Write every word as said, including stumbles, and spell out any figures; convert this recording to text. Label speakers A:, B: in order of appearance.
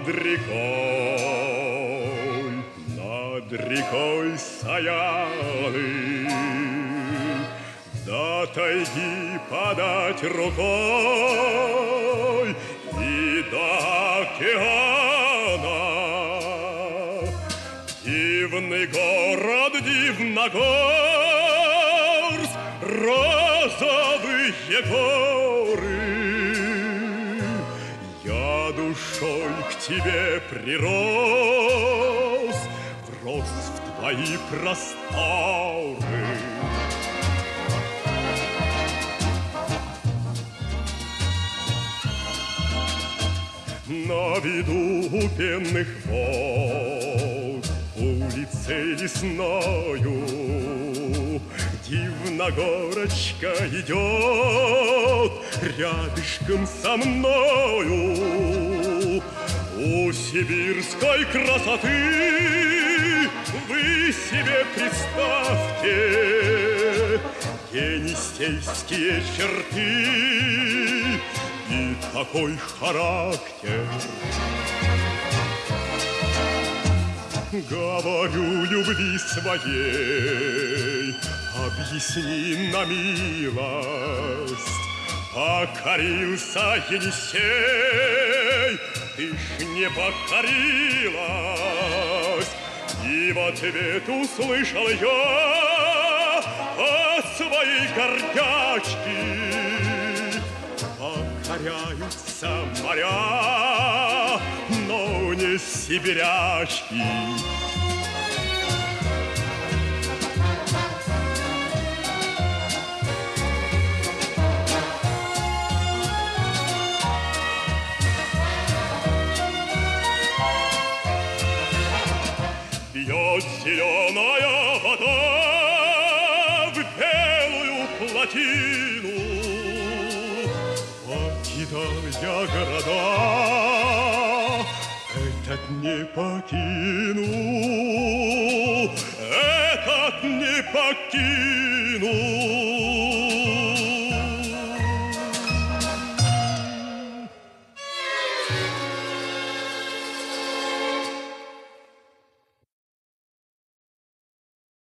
A: над рекой, над рекой Саяны, до тайги подать рукой и до океана. Дивный город Дивногорск, розовые горы. Я душой к тебе прирос, врос в твои просторы. На виду у пенных вод улицей лесною Дивногорочка идет рядышком со мною. У сибирской красоты вы себе представьте енисейские черты и такой характер. Говорю любви своей, объясни на милость. Покорился Енисей, ты ж не покорилась. И в ответ услышал я от своей гордячки: покоряются моря, но не сибирячки. Бьет зеленая вода в белую плотину, покидая города, этот не покину, этот не покину.